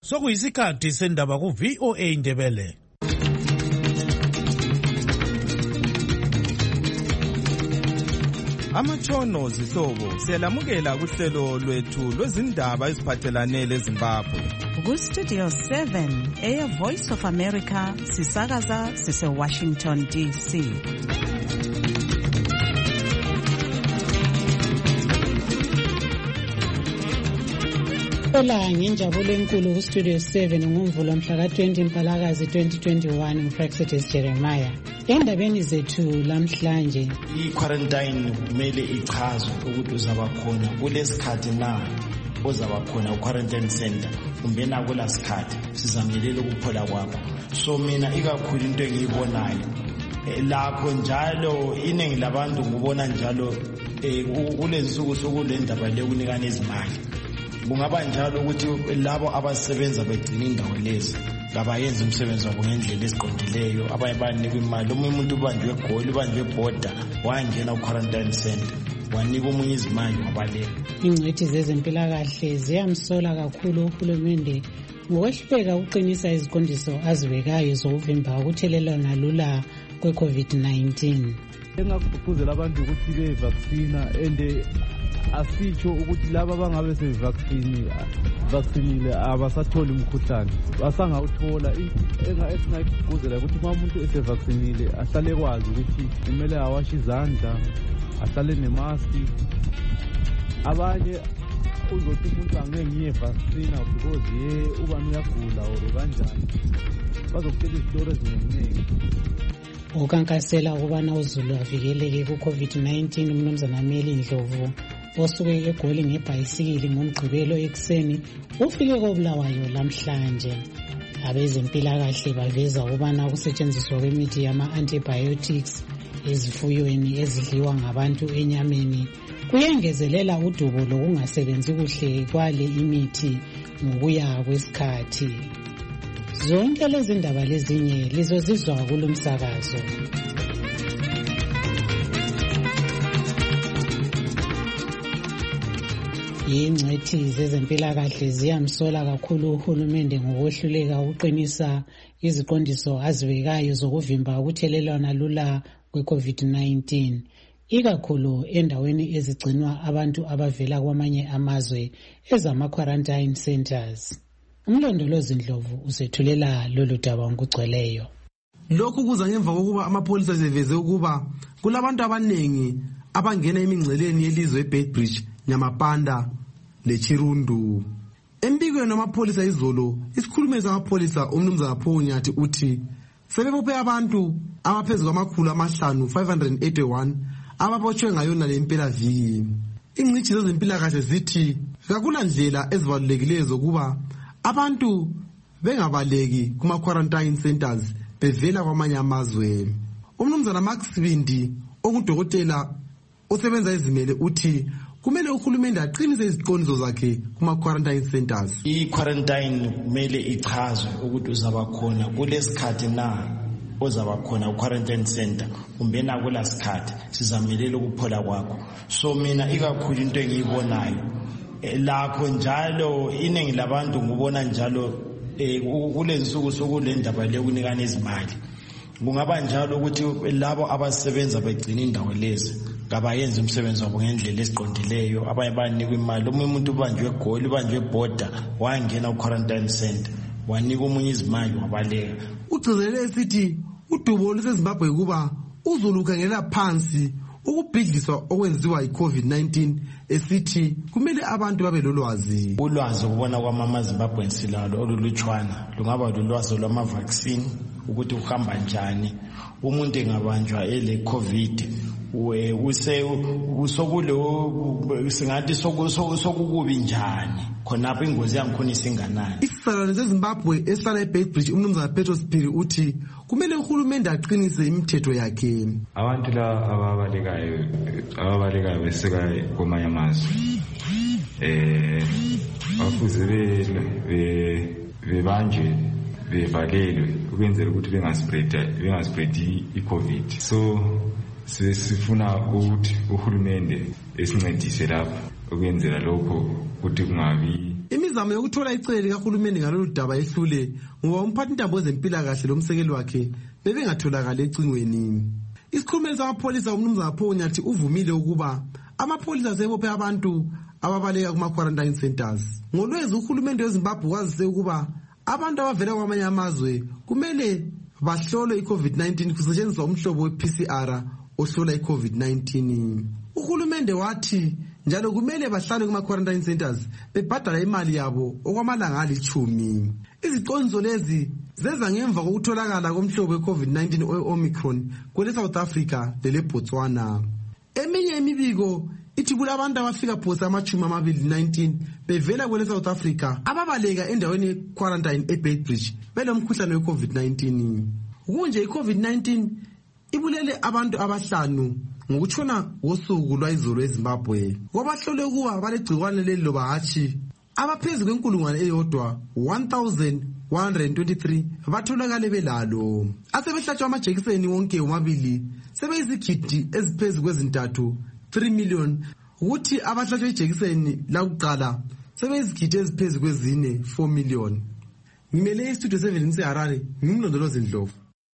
Sokuyisikhathi sendaba ku VOA Indebele. Amatshono zihlobo siyalamukela kuhlelo lwethu lwezindaba eziphathelane leZimbabwe. Ku Studio 7 Air Voice of America sisakaza sise Washington DC. Ola ngenjabulo enkulu ku Studio 7 ngoMvulo mhla ka-20 Mpalakazi 2021 uPraxedis Jeremiah. Endabeni zethu lamhlanje, i-quarantine kumele ichazwe ukuthi uzaba khona kulesikhathi na ozaba khona ku-quarantine center kumbe na kulasikhathi sizamelela ukuphola kwakho. So mina ikakhulu into engiyibonayo lakho njalo iningi labantu ngubona njalo kulensuku sokule ndaba le kunikana izimali. Kungaba njalo ukuthi labo abasebenza begcina indawo lezi ngabayenza umsebenzi wabo ngendlela eziqondileyo, abanye banika imali. Omunye umuntu ubanjwe egoli, ubanjwe ebhoda, wangena ku-quarantine center, wanika omunye izimali wabaleka. Ingcwethi zezempilakahle ziyamsola kakhulu uhulumende ngokwehluleka ukuqinisa iziqondiso azibekayo zokuvimba ukuthelelana lula kwe-COVID-19. Engakugqugquzela abantu ukuthi bevaccina and asitsho ukuthi laba bangabe sevaccinile abasatholi umkhuhlane, basangawuthola. Esingayigqugquzela ukuthi uma umuntu esevaccinile ahlale kwazi ukuthi kumele awashe izandla, ahlale nemaski. Abanye uzothi umuntu angeke ngiyevaccina because ubani uyagula or kanjani, bazokutshela izitori eziningi. Ukankasela ukubana uZulu avikeleke ku-COVID-19 uMnumzana Meli Ndlovu osuke eGoli ngebhayisikili ngoMgqibelo ekuseni ufike koBulawayo lamhlanje. Abezempilakahle baveza ukubana ukusetshenziswa kwemithi yama-antibiotics ezifuyweni ezidliwa ngabantu enyameni kuyengezelela udubo lokungasebenzi kuhle kwale imithi ngokuya kwesikhathi. Zonke lezi ndaba lezinye lizozizwa kulomsakazo. Ingcwethi zezempilakahle ziyamsola kakhulu uhulumende ngokwehluleka ukuqinisa iziqondiso azibekayo zokuvimba ukuthelelana lula kwe-COVID-19, ikakhulu endaweni ezigcinwa abantu abavela kwamanye amazwe ezama-quarantine centers. Umlondolozi Ndlovu usethulela lolu daba ngokugcweleyo. Lokhu kuza ngemva kokuba amapholisa seveze ukuba kulabantu abanengi abangena emingceleni yelizwe eBedbridge, Nyamapanda leChirundu. Embikweni wamapholisa izolo, isikhulumeli samapholisa uMnumzana Phonyathi uthi sebebophe abantu abaphezulu kwamakhulu 581 ababotshwe ngayona le mpelaviki. Ingcitshi zezempilakahle zithi kakula ndlela ezibalulekileyo zokuba abantu bengabaleki kuma-quarantine centers bevela kwamanye amazwe. UMnumzana Max Sibindi ongudokotela osebenza ezimele uthi kumele uhulumende aqinise iziqondiso zakhe kuma-quarantine centers. I-quarantine kumele ichazwe ukuthi uzaba khona kulesikhathi na ozaba khona ku-quarantine center kumbe na kulasikhathi sizamelela ukuphola kwakho. So mina ikakhulu into engiyibonayo lakho njalo iningi labantu ngubona njalo kulensuku sokule ndaba le kunikana izimali. Kungaba njalo ukuthi labo abasebenza begcina indawo lezi ngabayenza umsebenzi wabo ngendlela eziqondileyo, abanye banika imali. Omunye umuntu ubanjwe egoli, ubanjwe ebhoda, wangena ku-quarantine center, wanika omunye izimali wabaleka. Ugcizelele esithi udubo lweZimbabwe kuba uZulu ukhangelela phansi ukubhidliswa okwenziwa yi-COVID-19, esithi kumele abantu babe lolwazi. Ulwazi ukubona kwamaZimbabwe silalo olulutshwana, lungaba lulwazi lwama-vaccine ukuthi uhamba njani. Umuntu engabanjwa ele COVID singathi sokukubi njani, khonapho ingozi yangikhona isinganani. Isizalwane seZimbabwe esihlala eBedbridge uMnumzana Petros Phiri uthi kumele uhulumende aqinise imithetho yakhe. Abantu la ababalekayo beseka kwamanye amazwe bafuze bebanjwe bevalelwe ukwenzela ukuthi bengaspreadi i-COVID. So sifuna ukuthi uhulumende esincedise lapha ukwenzela lokho ukuthi kungabi imizamo yokuthola icele likahulumende ngalolu daba ehlule ngoba umphathintambo wezempilakahle lomsekeli wakhe bebengatholakala ecingweni. Isikhulumeli samapholisa umnumzana Phonyathi uvumile ukuba amapholisa sebophe abantu ababaleka kuma-quarantine centers. Ngolwezi uhulumende weZimbabwe wazise ukuba abantu abavela kwamanye amazwe kumele bahlolwe i-COVID-19 kusetshenziswa umhlobo we-PCR ohlola i-COVID-19. Uhulumende wathi njalo kumele bahlale kuma-quarantine centers bebhadala imali yabo okwamalanga ali-10. Iziqondiso lezi zeza ngemva kokutholakala komhlobo we-COVID-19 we-Omicron kwele South Africa lele Botswana. Eminye imibiko ithi kulabantu abafika phose ama-19 bevela kwele South Africa ababaleka endaweni ye-quarantine eBeitbridge belomkhuhlane we-COVID-19. Kunje i-COVID-19 ibulele abantu abahlanu ngokutshona ngosuku lwayizolo eZimbabwe. Kwabahlole ukuba balegcikwane leli loba hatshi abaphezulu kwenkulungwane eyodwa 1123 batholakale belalo. Asebehlatshwa amajekiseni wonke womabili sebeyizigidi eziphezulu kwezintathu 3 million, ukuthi abahlatshwe ijekiseni lakuqala sebeyizigidi eziphezulu kwezine 4 million. Ngimele istudio 7 eHarare, ngimlondolozi Ndlovu.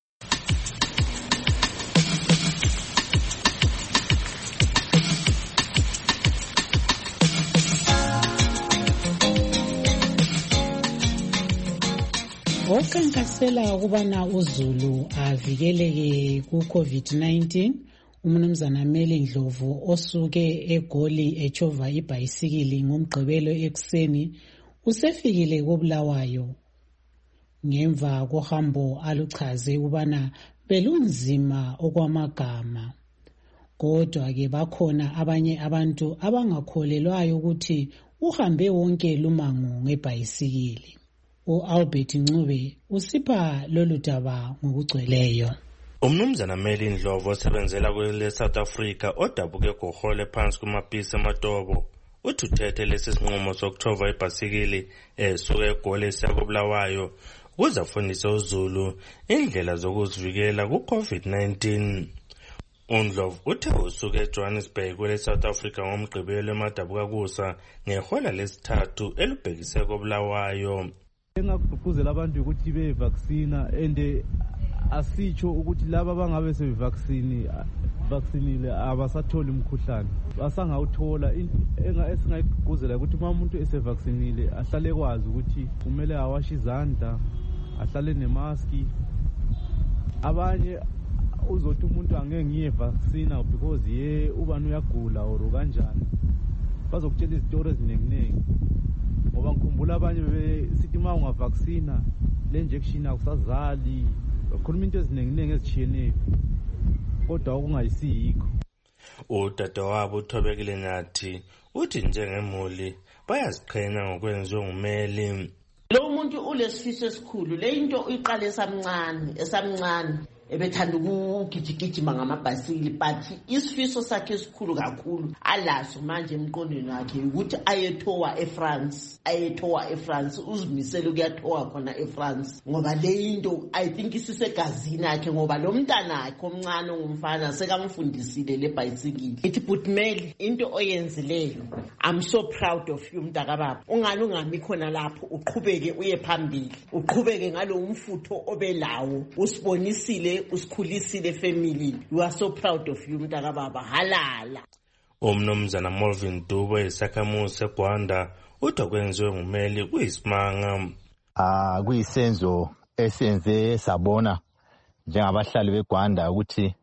Okhankasela ukubana uZulu avikeleke ku-COVID-19, umnumzana Meli Ndlovu osuke eGoli echova ibhayisikili ngomgqibelo ekuseni usefikile koBulawayo. Ngemva kohambo aluchaze ukubana belunzima okwamagama. Kodwa-ke bakhona abanye abantu abangakholelwayo ukuthi uhambe wonke lumango ngebhayisikili. U-Albert Ncube usipha lolu daba ngokugcweleyo. Umnumzana Meli Ndlovu osebenzela kwele South Africa odabuke gohole phansi kumapisi amatobo uthi uthethe lesi sinqumo sokuthova ibhasikili esuka eGoli esiya koBulawayo ukuze afundise uZulu indlela zokuzivikela ku-COVID-19. uNdlovu uthe usuke eJohannesburg kwele South Africa ngomgqibelo emadabuka kusa ngehola lesithathu elubhekise koBulawayo. Engakugqugquzela abantu ukuthi bevaccina ende asitsho ukuthi laba bangabe sevaccinile abasatholi umkhuhlane basangawuthola. Esingayigqugquzela ukuthi uma umuntu esevaccinile ahlale kwazi ukuthi kumele awashe izandla, ahlale nemaski. Abanye uzothi umuntu angeke ngiye vaccina because ye ubani uyagula or kanjani, bazokutshela izitori eziningi ngoba ngikhumbula abanye besithi uma ungavaccina le injection akusazali, bakhuluma into eziningi ezitshiyeneyo kodwa okungayisiyikho. Udadewabo uThobekile Nyathi uthi njengemuli bayaziqhenya ngokwenziwa nguMeli. Lo muntu ulesifiso esikhulu, le into uyiqala esamncane ebethanda ukugijigijima ngamabhasikili, but isifiso sakhe esikhulu kakhulu alaso manje emqondweni wakhe ukuthi ayethowa eFrance, uzimisele ukuyathowa khona eFrance ngoba le into I think isisegazini yakhe, ngoba lo mntana wakhe omncane ongumfana sekamfundisile le bhayisikili. Ithi but Meli, into oyenzileyo, I'm so proud of you mntakababa. Ungani ungami khona lapho, uqhubeke uye phambili, uqhubeke ngalo umfutho obelawo, usibonisile usikhulisile family. You are so proud of you mntakababa, halala. Umnumzana Molvin Dubo esakhamuzi eGwanda uthi kwenziwe nguMeli kuyisimanga. Kuyisenzo esenze sabona njengabahlali beGwanda ukuthi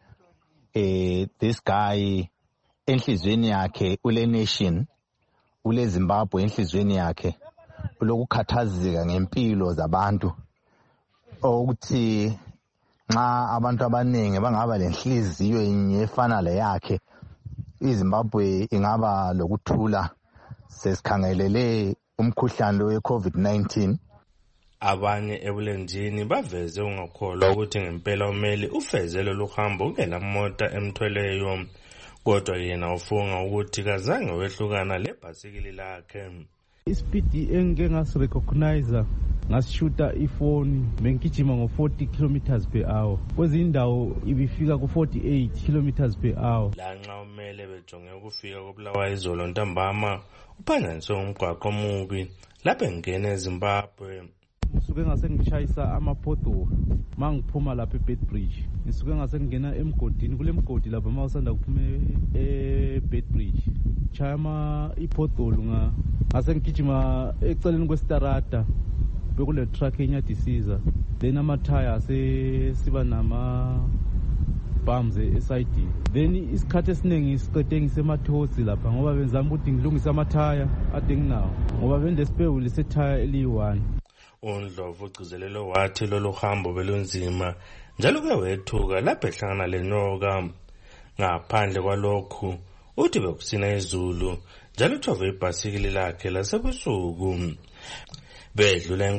this guy enhlizweni yakhe ule nation, ule Zimbabwe enhlizweni yakhe, ulokukhathazeka ngempilo zabantu, ukuthi nxa abantu abaningi bangaba lenhliziyo efana le yakhe, iZimbabwe ingaba lokuthula. Sesikhangelele umkhuhlane we-COVID-19. Abanye ebulenjini baveze ungakholwa ukuthi ngempela uMeli ufeze lolu hambo ungela mota emthweleyo, kodwa yena ufunga ukuthi kazange wehlukana lebhasikili lakhe. Ispeed engike ngasirecognize ngasishuta ifoni bengigijima ngo-40 kilometers per hour, kwezinye indawo ibifika ku-48 kilometers per hour. Lanxa umele bejonge ukufika koBulawayo ntambama uphanjaniswe umgwaqo omubi lapho engena eZimbabwe. Ngisuke ngase ngishayisa amaphoto mangiphuma lapha eBedbridge, ngisuke ngase ngena emgodini, kule mgodi lapha mawusanda kuphuma eBedbridge, chaya iphoto ngase ngigijima eceleni kwesitarata bekule truck enyadisiza, then amathaya siba nama bumps eside, then isikhathi esiningi siqede ngisemathosi lapha ngoba benzama ukuthi ngilungise amathaya ade nginawo ngoba bendesipewuli sethaya eli-1. UNdlovu ugcizelelo wathi lolu hambo belunzima njalo kuyawethuka lapho ehlangana lenyoka. Ngaphandle kwalokhu uthi bekusina izulu njalo uthove ibhasikili lakhe lasebusuku. Bedlula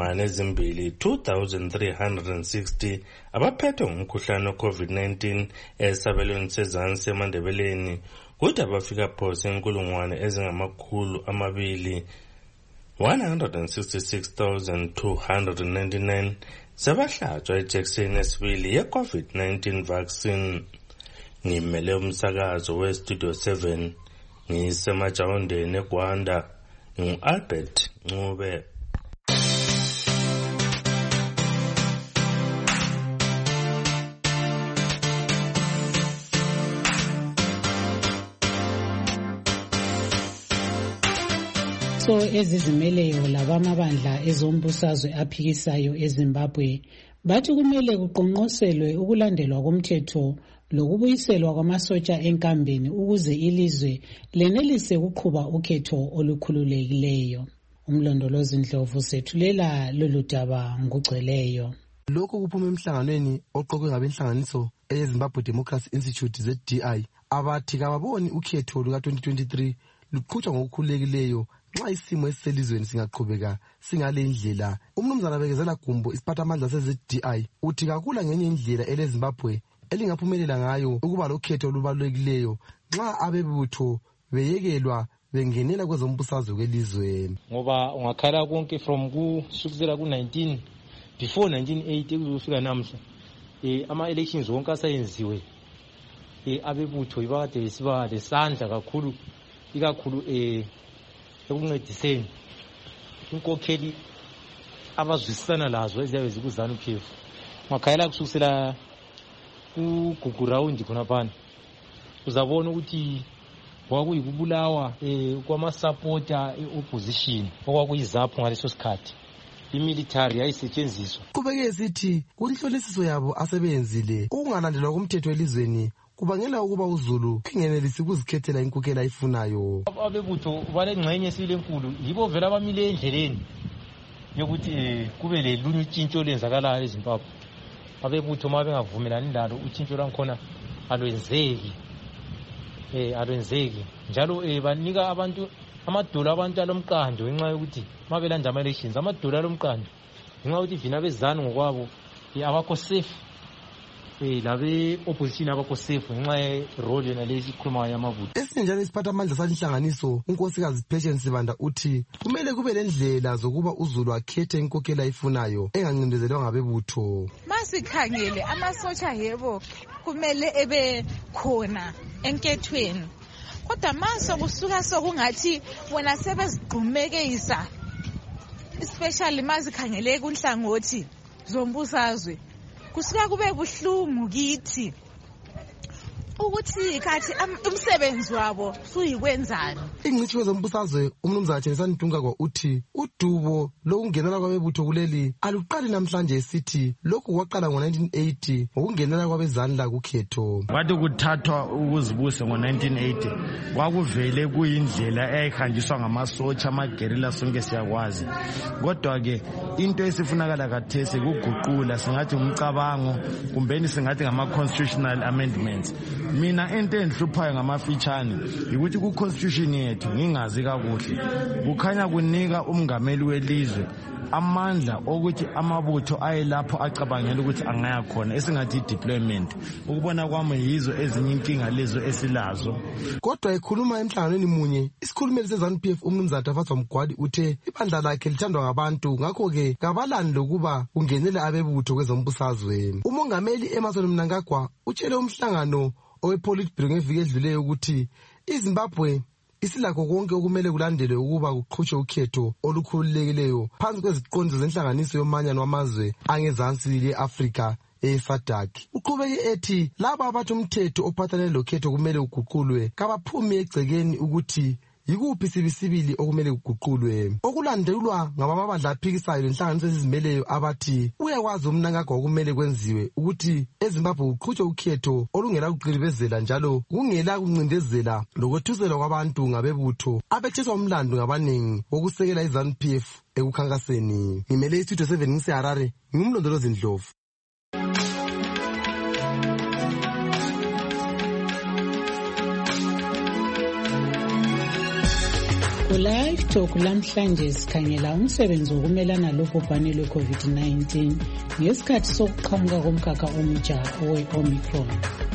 2,360 abaphethwe ngumkhuhlane we-COVID-19 esabelweni sezansi eMandebeleni, kuthi abafika phose 166,299 sebahlatshwa ijekiseni esibili ye-COVID-19 vaccine. Ngimele umsakazo we-Studio 7 ngisemajawondeni eGwanda, ngu-Albert Ncube. So ezizimeleyo labamabandla ezombusazwe aphikisayo eZimbabwe bathi kumele kuqonqoselwe ukulandelwa komthetho lokubuyiselwa kwamasotsha enkambeni ukuze ilizwe lenelise ukuqhuba ukhetho olukhululekileyo. Umlondolozi Ndlovu sethulela lolu daba ngugcweleyo. Lokho kuphuma emhlanganweni oqoqwe ngabenhlanganiso eZimbabwe Democracy Institute ZDI abathi kababoni ukhetho luka-2023 luqhutshwa ngokukhululekileyo nxa isimo esiselizweni singaqhubeka singale indlela. Umnumzana Bekezela Gumbo, isiphathamandla se-ZDI, uthi kakula ngenye indlela eleZimbabwe elingaphumelela ngayo ukuba lokhetho olubalulekileyo nxa abebutho beyekelwa bengenela kwezombusazwe kwelizweni. Ngoba ungakhala konke from kusukela ku-19 before 1980 kuzofika namhla ama-elections wonke asayenziwe abebutho ibakade besiba lesandla kakhulu, ikakhulu ekuncediseni inkokheli abazwisisana lazo eziyabe zikuzanu-PF. Ungakhala kusukela kuGugu Rawundi khonaphana uzabona ukuthi kwakuyikubulawa kwamasapota e-opposition okwakuyizapho ngaleso sikhathi. Imilitary yayisetshenziswa. Kubeke sithi kunhlolisiso yabo asebenzile ukungalandelwa komthetho elizweni kubangela ukuba uZulu kungenelisi ukuzikhethela inkokhela ayifunayo. Abebutho balengxenye esile enkulu yibo vela abamile endleleni yokuthi kube lelunye utshintsho lenzakalayo eZimbabwe. Abebutho uma bengavumelani lalo utshintsho lwakhona alwenzeki. Njalo banika abantu amadolo abantu alomqando ngenxa yokuthi mabelanda ama-elections amadolo alomqando ngenxa yokuthi vina bezanu ngokwabo abakho safe, labe-opposition abakho safe ngenxa ye-role yona lezi ikhulumayo yamabutho. Esinjalo isiphathamandla salinhlanganiso unkosikazi Patience Sibanda uthi kumele kube lendlela zokuba uZulu akhethe inkokhela ayifunayo engancindezelwa ngabebutho. Masikhangele amasotsha yebo kumele ebe khona enkethweni, kodwa mase kusuka sokungathi bona sebezigqumekisa, especially mazikhangele kunhlangothi zombusazwe, kusuka kube buhlungu kithi ukuthi kathi umsebenzi wabo suyikwenzani. Ingcitshi wezombusazwe umnumzana Thelisani Dungakwa uthi udubo lokungenela kwabebutho kuleli aluqali namhlanje esithi lokhu kwaqala ngo-1980 ngokungenela kwabezandla kukhetho. Kwathi kuthathwa ukuzibuse ngo-1980 kwakuvele kuyindlela eyayihanjiswa ngamasotsha amagerilla sonke siyakwazi, kodwa-ke into esifunakala kathesi kuguqula, singathi umcabango kumbeni singathi ngama-constitutional amendments. Mina into enhluphayo ngamafitshane ukuthi ku-constitution yethu ngingazi kakuhle kukhanya kunika umngameli welizwe amandla okuthi amabutho ayelapho acabangela ukuthi angaya khona esingathi deployment. Ukubona kwami yizo ezinye inkinga lezo esilazo. Kodwa ekhuluma emhlanganweni munye, isikhulumeli se-ZANU-PF uMnumzana Tafazwa Mgwadi uthe ibandla lakhe lithandwa ngabantu, ngakho-ke kabalani lokuba kungenele abebutho kwezombusazwe. Umongameli Emmerson Mnangagwa utshele umhlangano owePolitburo ngeviki edluleyo ukuthi iZimbabwe isilakho konke okumele kulandelwe ukuba kuqhutshwe ukhetho olukhululekileyo phansi kweziqondiso zenhlanganiso yomanyano wamazwe angezansi le-Afrika eSADC. Uqhubeke ethi laba abathi umthetho ophathelene lokhetho kumele uguqulwe kabaphumi egcekeni ukuthi yikuphi sibisibili okumele kuguqulwe. Okulandelwa ngabamabandla aphikisayo lenhlanganiso ezizimeleyo abathi uyakwazi uMnangagwa okumele kwenziwe ukuthi eZimbabwe kuqhutshwe ukhetho olungela kuqilibezela njalo kungela kuncindezela lokwethuselwa kwabantu ngabebutho abetshiswa umlando ngabaningi wokusekela iZANU-PF ekukhankaseni. Ngimele iStudio 7 ngiseHarare, ngumlondolozi Ndlovu. Ku-Live Talk lamhlanje sikhangela umsebenzi wokumelana lobhubhane lwe-COVID-19 ngesikhathi sokuqhamuka komkhakha omutsha owe-Omicron.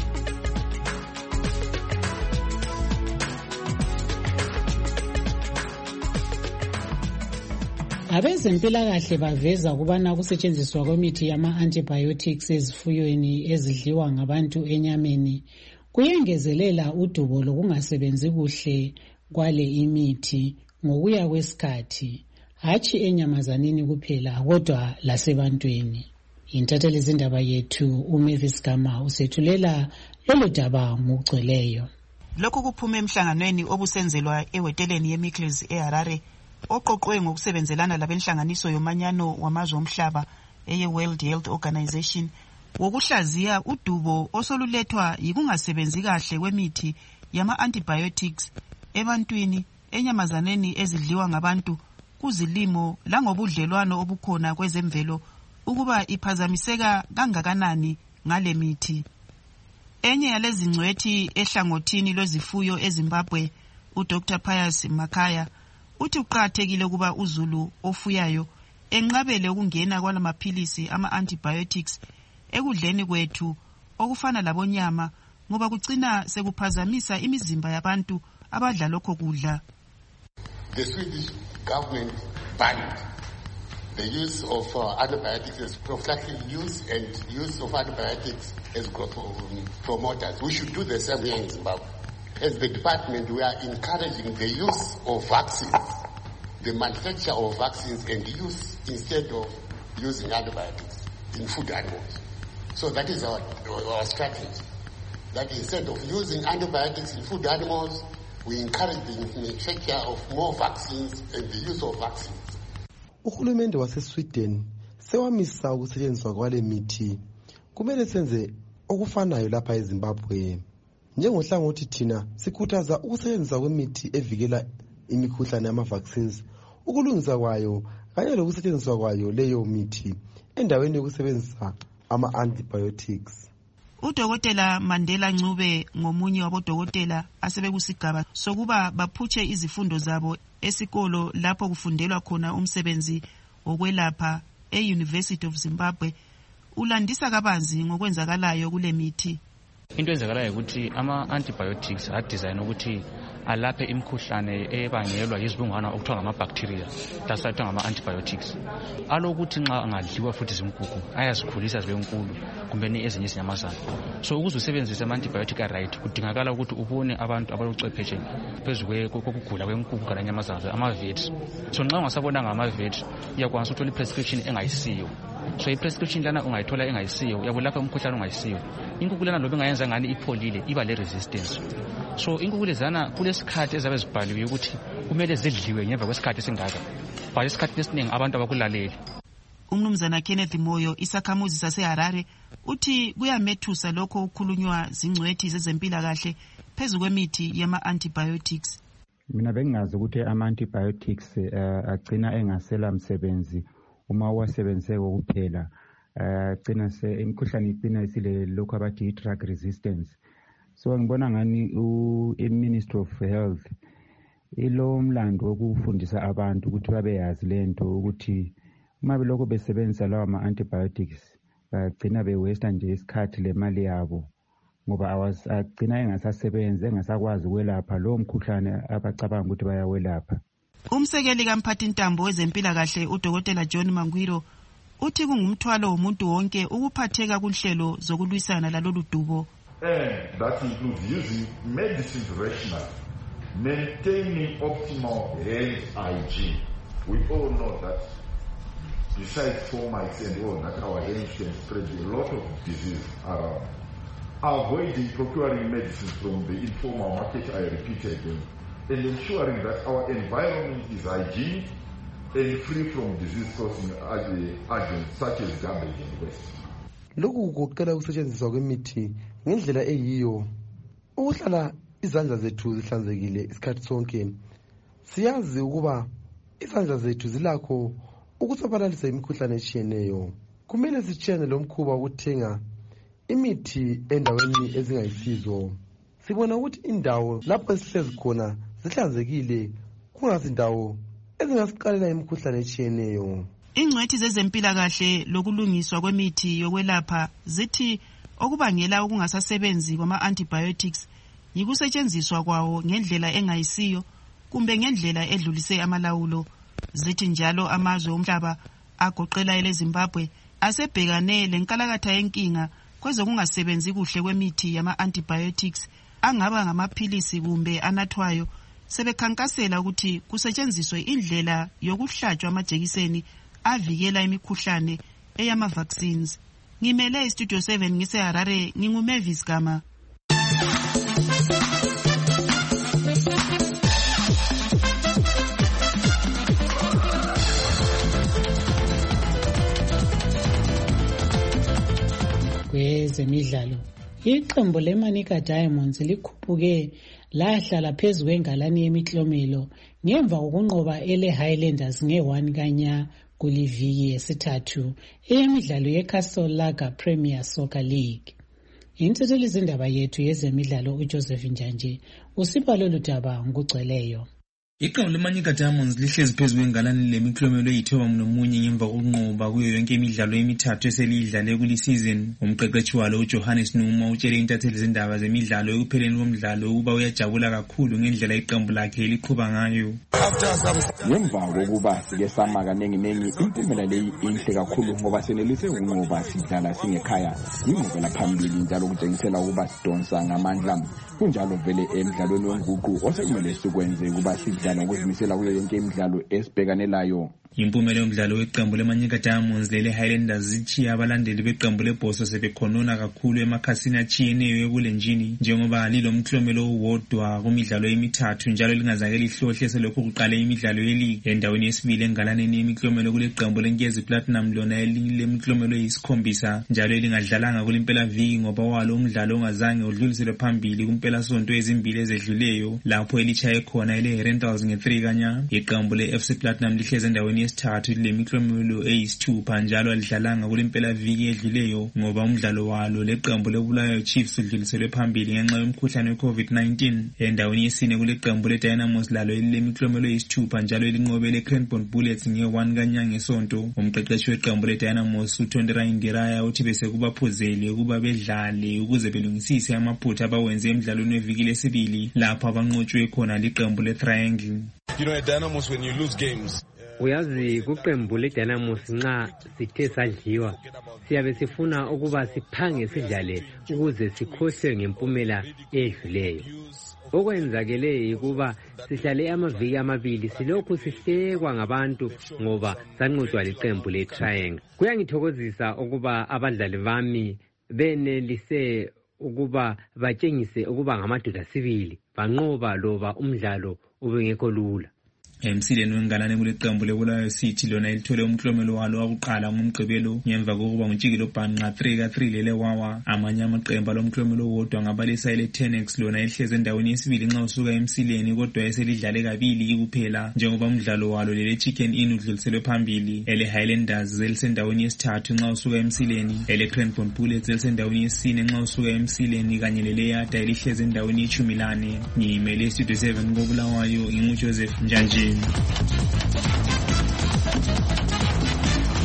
Abezempilakahle baveza ukubana ukusetshenziswa kwemithi yama-antibiotics ezifuyweni ezidliwa ngabantu enyameni kuyengezelela udubo lokungasebenzi kuhle kwale imithi ngokuya kwesikhathi, hatshi enyamazaneni kuphela kodwa lasebantwini. Intatheli zindaba yethu uMavis Gama usethulela lolu daba ngokugcweleyo. Lokhu kuphume emhlanganweni obusenzelwa eweteleni yeMikles eHarare oqoqwe ngokusebenzelana labenhlanganiso yomanyano wamazwe omhlaba eye-World Health Organization wokuhlaziya udubo osolulethwa yikungasebenzi kahle kwemithi yama-antibiotics ebantwini, enyamazaneni ezidliwa ngabantu, kuzilimo langobudlelwano obukhona kwezemvelo ukuba iphazamiseka kangakanani ngale mithi. Enye yalezi ngcwethi ehlangothini lwezifuyo eZimbabwe, uDr. Pius Makhaya, uthi uqakathekile kuba uZulu ofuyayo enqabele ukungena kwalamaphilisi ama-antibiotics ekudleni kwethu okufana labonyama ngoba kucina sekuphazamisa imizimba yabantu abadla lokho kudla. The Swedish government banned the use of antibiotics as prophylactic use and use of antibiotics as growth promoters. We should do the same here in Zimbabwe. As the department, we are encouraging the use of vaccines, the manufacture of vaccines and use instead of using antibiotics in food animals. So that is our strategy. That instead of using antibiotics in food animals, we encourage the manufacture of more vaccines and the use of vaccines. Uhulumende wase-Sweden sewamisa ukusetshenziswa kwale mithi. Kumele senze okufanayo lapha eZimbabwe. Njengohlangothi thina sikhuthaza ukusetshenziswa kwemithi evikela imikhuhlane yama-vaccines, ukulungisa kwayo kanye lokusetshenziswa kwayo leyo mithi endaweni yokusebenzisa ama-antibiotics. Udokotela Mandela Ncube ngomunye wabodokotela asebekusigaba sokuba baphutshe izifundo zabo esikolo lapho kufundelwa khona umsebenzi wokwelapha e-University of Zimbabwe. Ulandisa kabanzi ngokwenzakalayo kule mithi. Into ezakalayo ukuthi ama-antibiotics adesign ukuthi alaphe imikhuhlane ebangelwa yizibungwana okuthiwa ngama-bacteria, lasathiwa ngama-antibiotics. Alokuthi nxa angadliwa futhi zinkukhu ayazikhulisa zibe nkulu kumbeni ezinye izinyamazana. So ukuze usebenzise ama-antibiotic right kudingakala ukuthi ubone abantu abalochwepheshe phezu kokugula kwenkukhu kana inyamazana, ama-vets. So nxa ungasabonanga ama-vets uyakwanisa ukuthola i-prescription engayisiyo. So i-prescription lana ungayithola engayisiyo, uyabulapha umkhuhlane ungayisiyo. Inkukhu lana loba ingayenza ngani ipholile iba le-resistance. So inkukhu lezana kulesikhathi ezabe zibhaliwe ukuthi kumele zidliwe ngemva kwesikhathi esingaka, but isikhathi esiningi abantu abakulaleli. Umnumzana Kenneth Moyo, isakhamuzi saseHarare, uthi kuyamethusa lokho okukhulunywa zingcwethi zezempilakahle phezu kwemithi yama-antibiotics. Mina bengingazi ukuthi ama-antibiotics agcina engasela msebenzi uma uwasebenzise kokuphela. Agcina imikhuhlane igcina isile lokho abathi i-drug resistance. So ngibona ngani i-Ministry of Health ilo mlando wokufundisa abantu ukuthi babeyazi lento ukuthi uma belokhu besebenzisa lawo ama-antibiotics bagcina bewesta nje isikhathi lemali yabo ngoba agcina engasasebenzi engasakwazi ukwelapha lowo mkhuhlane abacabanga ukuthi bayawelapha. Umsekeli kamphathintambo wezempilakahle uDokotela John Mangwiro uthi kungumthwalo womuntu wonke ukuphatheka kunhlelo zokulwisana lalolu dubo. And that includes using medicines rationally, maintaining optimal health hygiene. We all know that besides termites and all that, our hands can spread a lot of disease around. Avoiding procuring medicines from the informal market, I repeat again, and ensuring that our environment is hygienic and free from disease-causing agents such as garbage and waste. Lokhu kuqala ukusetshenziswa kwemithi ngendlela eyiyo. Ukuhlala izandla zethu zihlanzekile isikhathi sonke. Siyazi ukuba izandla zethu zilakho ukusabalalisa imikhuhlane etshiyeneyo. Kumele sitshene lo mkhuba ukuthenga imithi endaweni ezingayisizo. Sibona ukuthi indawo lapho esihlezi khona zihlanzekile kungazindawo ezingasiqalela imikhuhlane etshiyeneyo. Ingcwethi zezempilakahle lokulungiswa kwemithi yokwelapha zithi okubangela ukungasasebenzi kwama-antibiotics yikusetshenziswa kwawo ngendlela engayisiyo kumbe ngendlela edlulise amalawulo. Zithi njalo amazwe omhlaba agoqela eleZimbabwe asebhekane lenkalakatha yenkinga kwezokungasebenzi kuhle kwemithi yama-antibiotics angaba ngamaphilisi kumbe anathwayo, sebekhankasela ukuthi kusetshenziswe indlela yokuhlatshwa amajekiseni avikela imikhuhlane eyama-vaccines. Ngimele iStudio 7 ngiseHarare, nginguMavis Gama. Kwezemidlalo, iqembu leManica Diamonds likhuphuke lahlala phezu kwengalani yemiklomelo ngemva kokunqoba ele-Highlanders nge-1 kanya kuliviki yesithathu eyemidlalo yeCastle Lager Premier Soccer League. Intsetheli zindaba yethu yezemidlalo uJoseph Njanje usipha lolu daba ngokugcweleyo. Iqembu leManica Diamonds lihlezi phezu kwengalani lemiklomelo eyi-9 ngemva kokunqoba kuyo yonke imidlalo emithathu eseliyidlale kulisizini. Umqeqeshi walo uJohannes Numa utshele intatheli zindaba zemidlalo ekupheleni komdlalo ukuba uyajabula kakhulu ngendlela iqembu lakhe eliqhuba ngayo. Ngemva kokuba sike sama kanenginengi, impumela leyi inhle kakhulu ngoba senelise ukunqoba sidlala singekhaya. Inqobela phambili njalo kutshengisela ukuba sidonsa ngamandla. Kunjalo vele emidlalweni wenguqu osekumele sikwenze ukuba sidlala ngokuzimisela kuyo yonke imidlalo esibhekane layo. Impumela yomdlalo weqembu leManica Diamonds lele-Highlanders zitshiya abalandeli beqembu lebhoso sebekhonona kakhulu emakhasini atshiyeneyo ebulenjini njengoba lilomklomelo owodwa kumidlalo emithathu njalo lingazake lihlohle selokhu kuqale imidlalo yeligi. Endaweni yesibili engalaneni yemiklomelo kuleqembu leNkezi Platinum lona elilemiklomelo eyi-7 njalo elingadlalanga kulimpelaviki ngoba walo umdlalo ongazange udluliselwe phambili kumpelasonto ezimbili ezedluleyo lapho elitshaye khona ele-Rentals nge-3 kanya. Iqembu le-FC Platinum lihlezi endaweni yesithathu lemiklomelo eyi-6 njalo alidlalanga kulimpelaviki edluleyo ngoba umdlalo walo leqembu leBulawayo Chiefs udluliselwe phambili ngenxa yomkhuhlane we-COVID-19. Endaweni yesine kuleqembu leDynamos lalo elilemiklomelo eyi-6 njalo elinqobe leCranbourne Bullets nge-1 kanya ngesonto. Umqeqeshi weqembu leDynamos uTondera Indiraya uthi besekubaphuzele ukuba bedlale ukuze belungisise amaphutha abawenze emdlalweni weviki lesibili lapho abanqotshwe khona liqembu leTriangle. You know, at Dynamos, when you lose games, uyazi kuqembu leDynamos nxa sithe sadliwa siyabe sifuna ukuba siphange sidlale ukuze sikhohlwe ngempumela edluleyo. Okwenzakeleyo ukuba sihlale amaviki amabili silokhu sihlekwa ngabantu ngoba sanqotshwa liqembu leTriangle. Kuyangithokozisa ukuba abadlali bami benelise ukuba batshengise ukuba ngamadoda sibili banqoba loba umdlalo ubengekho lula. Emsileni wengalane kuleqembu leBulawayo City lona elithole umklomelo walo wakuqala ngomgqibelo ngemva kokuba nguNtshikilo Bhanqa 3-3 lelewawa. Amanye amaqembu alomklomelo wodwa ngabalisa eleTenex lona elihlezi endaweni yesibili nxa usuka emsileni kodwa eselidlale kabili kuphela njengoba umdlalo walo leleChicken Inn udluliselwe phambili. Ele-Highlanders elisendaweni yesithathu nxa usuka emsileni, ele-Cranbourne Bullets elisendaweni yesine nxa usuka emsileni kanye leleYada elihlezi endaweni ye-14. Ngimele iStudio 7 koBulawayo nginguJoseph Njanje.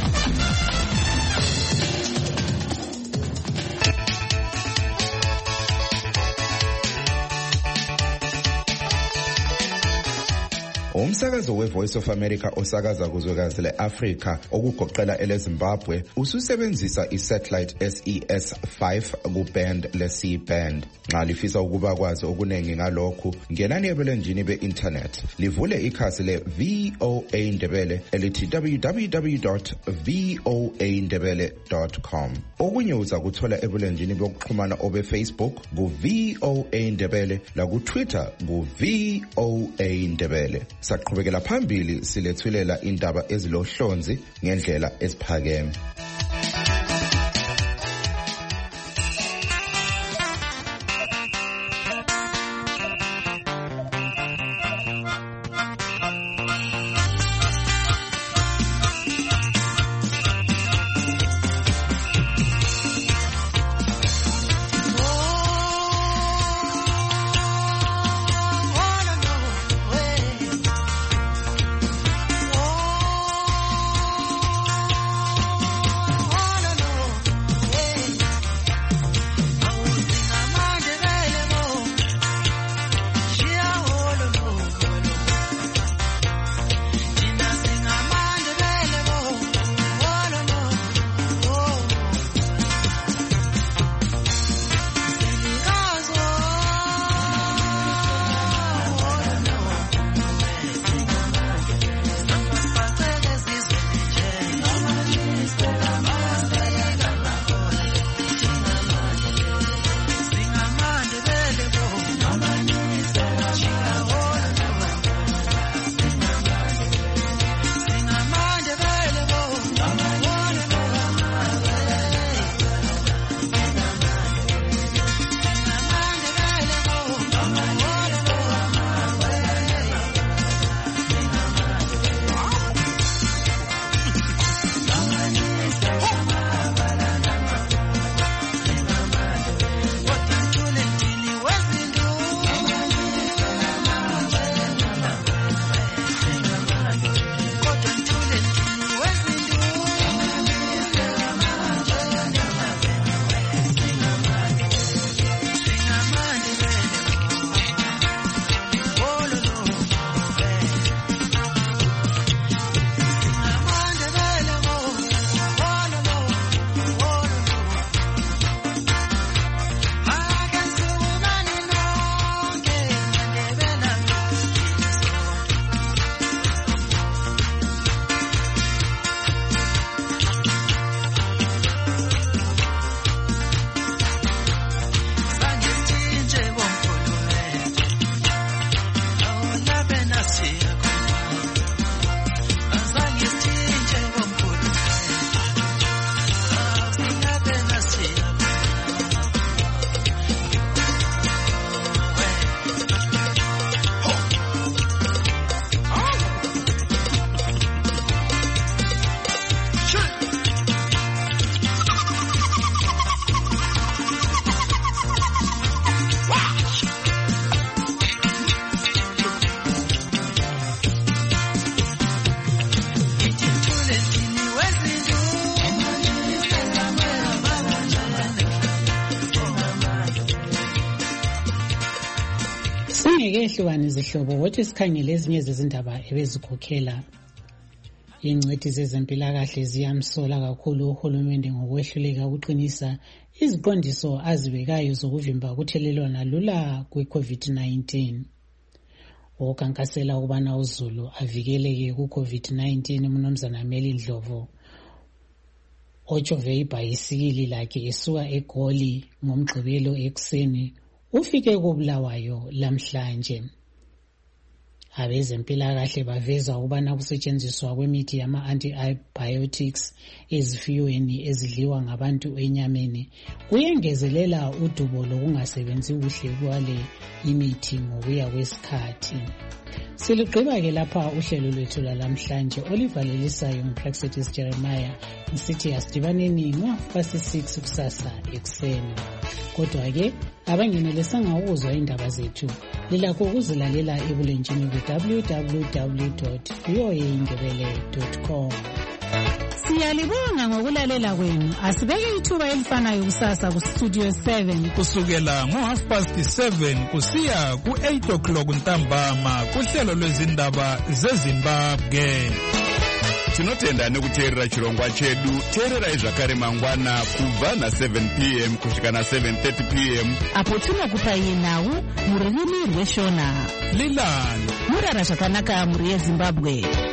Umsakazo we-Voice of America osakaza kuzwekazi le-Afrika okugoqela eleZimbabwe ususebenzisa i-satellite SES-5 ku-band le-C-band. Nxa lifisa ukuba kwazi okunengi ngalokhu, ngenani ebulenjini be-internet. Livule ikhasi le-VOA Ndebele elithi www.voandebele.com. Okunye uzakuthola ebulenjini bokuxhumana obe-Facebook ku-VOA Ndebele laku-Twitter ku-VOA Ndebele. Saqhubekela phambili silethulela indaba ezilohlonzi ngendlela eziphakeme. Ehlukane zihlobo wothi sikhangele ezinye zezindaba ebezikhokhela ingcwethi zezempilakahle ziyamsola kakhulu uhulumende ngokwehluleka ukuqinisa iziqondiso azibekayo zokuvimba ukuthelelwana lula kwe-COVID-19. Okankasela ukubana uZulu avikeleke ku-COVID-19 umnumzana Meli Ndlovu ojove ibhayisikili lakhe esuka eGoli ngomgqibelo ekuseni ufike koBulawayo lamhlanje. Abezempilakahle baveza ukubana kusetshenziswa kwemithi yama-antibiotics ezifiyweni ezidliwa ngabantu enyameni kuyengezelela udubo lokungasebenzi kuhle kwale imithi ngokuya kwesikhathi. Siligqiba-ke lapha uhlelo lwethu lwalamhlanje olivalelisayo nguPraxetis Jeremiah ngisithi asidibaneni ngo-6 kusasa ekuseni. Kodwa-ke abangenelisanga ukuzwa indaba zethu lilakho ukuzilalela ebulenjini ku-www.voaindebele.com. Siyalibonga ngokulalela kwenu. Asibeke ithuba elifanayo kusasa ku Studio 7 kusukela ngo7:30 kusiya ku8:00 ntambama kuhlelo lwezindaba zeZimbabwe. Tinotenda nekuteerera chirongwa chedu. Teererai zvakare mangwana kubva na7 p.m. kusvika na7:30 p.m. apo tinokupai nhau mururimi rweshona. Lilani murara zvakanaka muri yeZimbabwe.